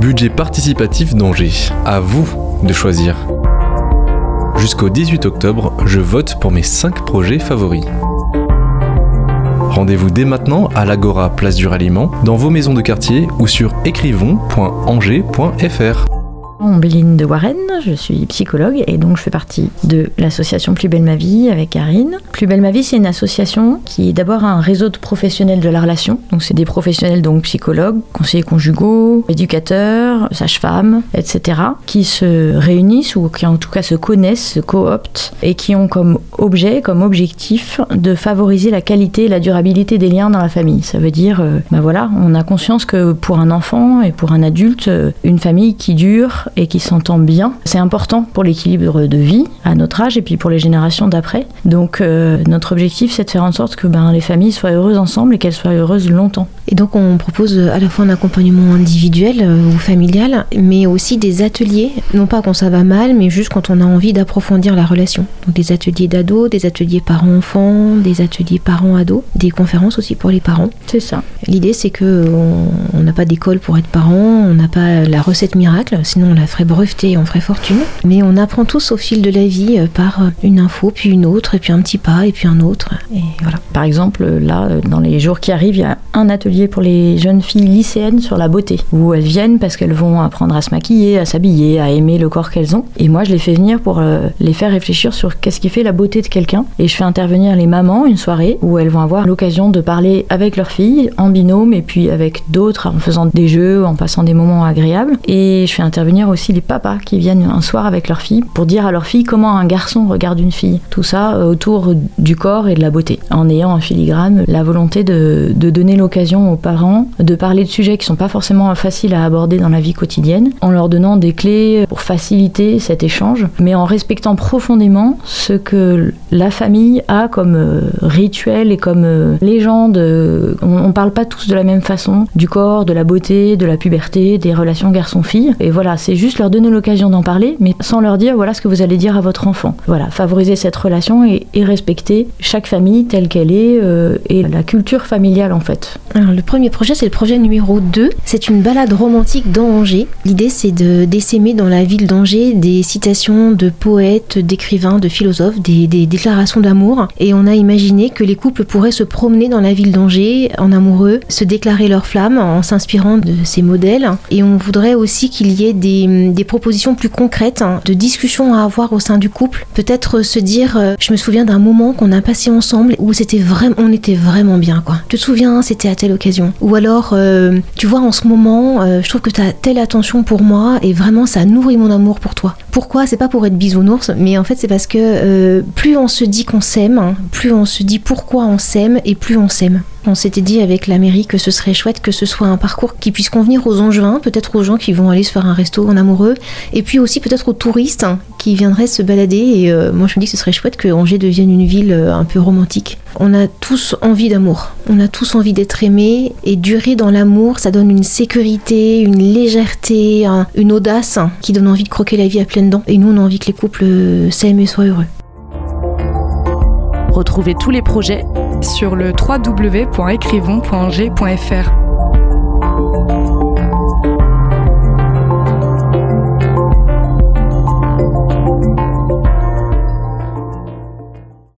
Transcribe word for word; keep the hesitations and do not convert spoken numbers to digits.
budget participatif d'Angers. À vous de choisir. Jusqu'au dix-huit octobre, je vote pour mes cinq projets favoris. Rendez-vous dès maintenant à l'Agora Place du Ralliement, dans vos maisons de quartier ou sur écrivons point angers point f r. Béline de Warren, je suis psychologue et donc je fais partie de l'association Plus Belle Ma Vie avec Karine. Plus Belle Ma Vie, c'est une association qui est d'abord un réseau de professionnels de la relation. Donc c'est des professionnels, donc psychologues, conseillers conjugaux, éducateurs, sages-femmes, et cetera, qui se réunissent ou qui en tout cas se connaissent, se cooptent et qui ont comme objet, comme objectif de favoriser la qualité et la durabilité des liens dans la famille. Ça veut dire, euh, ben voilà, on a conscience que pour un enfant et pour un adulte, une famille qui dure et qui s'entend bien, c'est important pour l'équilibre de vie à notre âge et puis pour les générations d'après. Donc euh, notre objectif, c'est de faire en sorte que ben, les familles soient heureuses ensemble et qu'elles soient heureuses longtemps. Et donc on propose à la fois un accompagnement individuel euh, ou familial, mais aussi des ateliers, non pas quand ça va mal, mais juste quand on a envie d'approfondir la relation. Donc des ateliers d'ados, des ateliers parents-enfants, des ateliers parents-ados, des conférences aussi pour les parents. C'est ça. L'idée, c'est qu'on n'a pas d'école pour être parent, on n'a pas la recette miracle, sinon on la ferait breveter et on ferait fortune. Mais on apprend tous au fil de la vie par une info, puis une autre, et puis un petit pas, et puis un autre. Et voilà. Par exemple, là, dans les jours qui arrivent, il y a un atelier pour les jeunes filles lycéennes sur la beauté, où elles viennent parce qu'elles vont apprendre à se maquiller, à s'habiller, à aimer le corps qu'elles ont. Et moi, je les fais venir pour euh, les faire réfléchir sur qu'est-ce qui fait la beauté de quelqu'un. Et je fais intervenir les mamans une soirée où elles vont avoir l'occasion de parler avec leurs filles, en binôme, et puis avec d'autres, en faisant des jeux, en passant des moments agréables. Et je fais intervenir aussi les papas qui viennent un soir avec leurs filles pour dire à leurs filles comment un garçon regarde une fille. Tout ça euh, autour du corps et de la beauté, en ayant en filigrane la volonté de, de donner l'occasion aux parents de parler de sujets qui sont pas forcément faciles à aborder dans la vie quotidienne, en leur donnant des clés pour faciliter cet échange, mais en respectant profondément ce que la famille a comme euh, rituel et comme euh, légende. On, on parle pas tous de la même façon du corps, de la beauté, de la puberté, des relations garçon-fille. Et voilà, c'est juste leur donner l'occasion d'en parler, mais sans leur dire voilà ce que vous allez dire à votre enfant. Voilà, favoriser cette relation et, et respecter chaque famille telle qu'elle est euh, et la culture familiale en fait. Alors le premier projet, c'est le projet numéro deux. C'est une balade romantique dans Angers. L'idée, c'est de d'essaimer dans la ville d'Angers des citations de poètes, d'écrivains, de philosophes, des, des déclarations d'amour. Et on a imaginé que les couples pourraient se promener dans la ville d'Angers en amoureux, se déclarer leur flamme en s'inspirant de ces modèles. Et on voudrait aussi qu'il y ait des, des propositions plus concrètes, hein, de discussions à avoir au sein du couple. Peut-être se dire, euh, je me souviens d'un moment qu'on a passé ensemble où c'était vraiment, on était vraiment bien, quoi. Tu te souviens, c'était à telle occasion. Ou alors, euh, tu vois, en ce moment, euh, je trouve que tu as telle attention pour moi et vraiment, ça nourrit mon amour pour toi. Pourquoi ? C'est pas pour être bisounours, mais en fait, c'est parce que euh, plus on se dit qu'on s'aime, hein, plus on se dit pourquoi on s'aime et plus on s'aime. On s'était dit avec la mairie que ce serait chouette que ce soit un parcours qui puisse convenir aux Angevins, peut-être aux gens qui vont aller se faire un resto en amoureux, et puis aussi peut-être aux touristes hein, qui viendraient se balader. Et euh, moi, je me dis que ce serait chouette que Angers devienne une ville euh, un peu romantique. On a tous envie d'amour, on a tous envie d'être aimés, et durer dans l'amour, ça donne une sécurité, une légèreté, un, une audace hein, qui donne envie de croquer la vie à pleines dents. Et nous, on a envie que les couples euh, s'aiment et soient heureux. Retrouvez tous les projets sur le w w w point écrivons point angers point f r.